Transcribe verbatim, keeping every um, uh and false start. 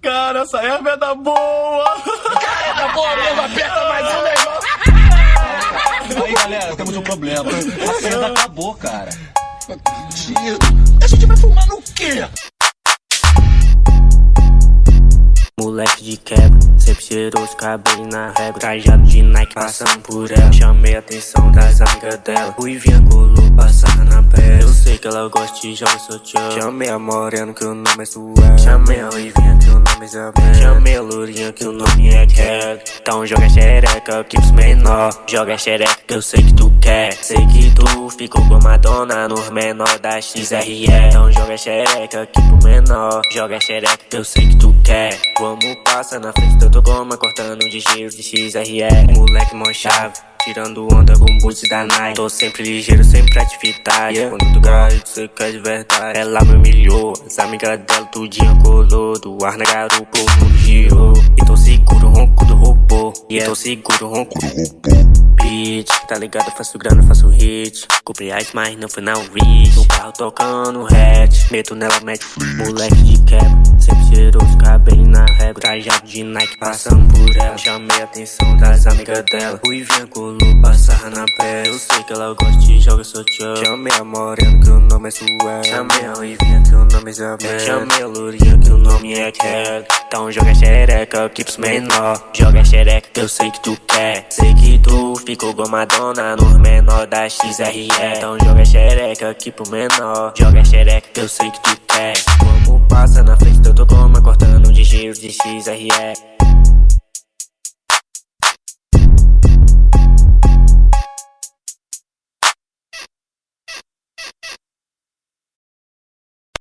cara, essa erva é da boa. Cara, é da boa mesmo, aperta mais um negócio. Aí, galera, temos um problema. A seda acabou, cara. A gente vai fumar no quê? Moleque de quebra, sempre cheirou os cabelos na régua. Trajado de Nike, passando por ela. Chamei a atenção das amigas dela. Ruivinha colou, passar na pele. Eu sei que ela gosta de jogar seu tchau. Chamei a morena que o nome é Suel. Chamei a ruivinha que o nome é Isabel. Chamei a lourinha que o nome é Cat. Então joga xereca aqui pros menor. Joga xereca que eu sei que tu quer. Sei que tu ficou com a Madonna nos menor da X R E. Então joga xereca aqui pro menor. Joga xereca que eu sei que tu quer. Vamos passar na frente da tua goma, cortando de giro de X R E. Moleque mó chave, tirando onda com boots da Nike. Tô sempre ligeiro, sempre atividade. Yeah. Quando tu cai, tu sei que é de verdade. Ela me humilhou, as amigas dela tudinho colou. Do ar na garupa, o mundo girou. E tô seguro, ronco do robô. E yeah. Tô seguro, ronco do robô. Bitch, tá ligado? Eu faço grana, faço hit. Comprei ice, mas não fui na Rich. No carro tocando hatch, meto nela, mete. Moleque de quebra, sempre cheirou os cabelos na régua. Trajado de Nike, passando por ela. Chamei a atenção das amigas dela. Ruivinha colou, passar na pele. Eu sei que ela gosta de jogar seu tchau. Chamei a morena que o nome é Suel. Chamei a ruivinha que o nome é Isabel. Chamei a lourinha que o nome é Cat. Então joga xereca aqui pros menor. Joga xereca que eu sei que tu quer. Sei que tu ficou com a Madonna nos menor da X R E. Então joga xereca aqui pro menor. Joga xereca que eu sei que tu quer. Vamos passar na frente da tua goma, cortando de giro de X R E.